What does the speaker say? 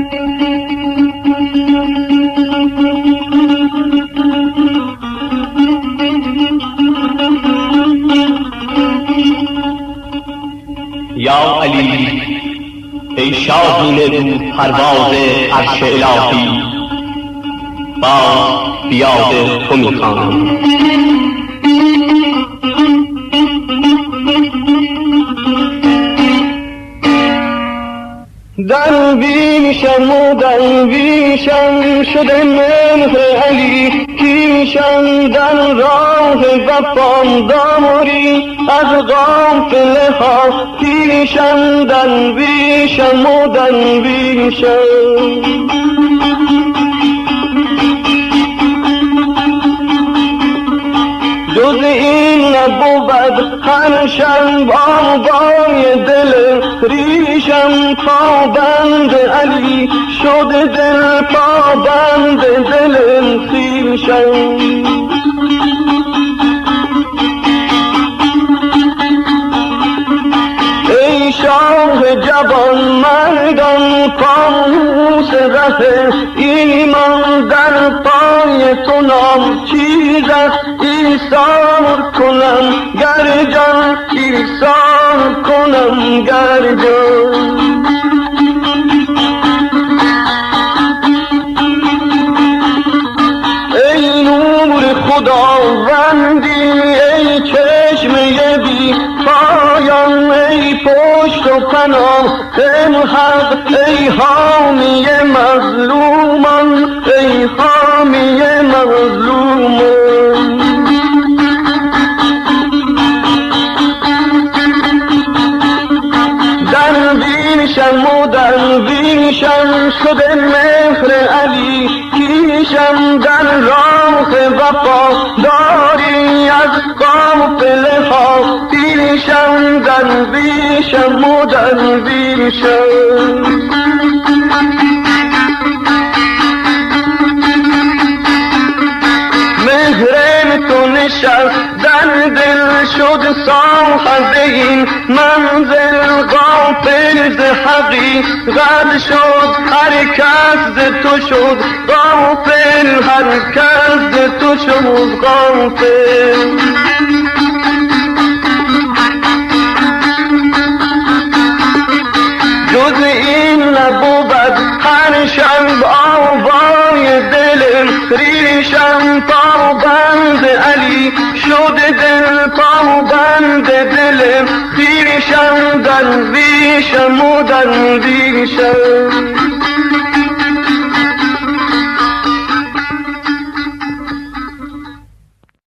یا علی ای شاهین پرواز عرش الهی، باز بیاد تو میخوانم. درویشم و درویشم شده مهر علی، پیشم در راه وفام داری از غافله ها، پیشم درویشم و درویشم. جز این نبود هر شب آوای دل ریشم، پابند علی شده دل، پابند دل خویشم. ای شاه جوان مردان پاموس ره ایمان، در پای تو نام چیز است ایثار کنم گر جان، ایثار کنم گر جان. ای نور خداوندی ای چشمه بی پایان، ای پشت و پناه حق، ای حامی مظلومان، ای حامی مظلومان. درویشم و درویشم شده مهر علی، پیشم در راه وفا داری از قافله ها، پیشم درویشم و درویشم. مهر تو نشست در دل شد ساحت این منزل، غافل ز حقیقت شد هر کس ز تو شد غافل، هر کس ز تو شد غافل. جز این نبود هر شب آوای دل ریشم، پابند علی شده دل، پابند دل خویشم. درویشم و درویشم.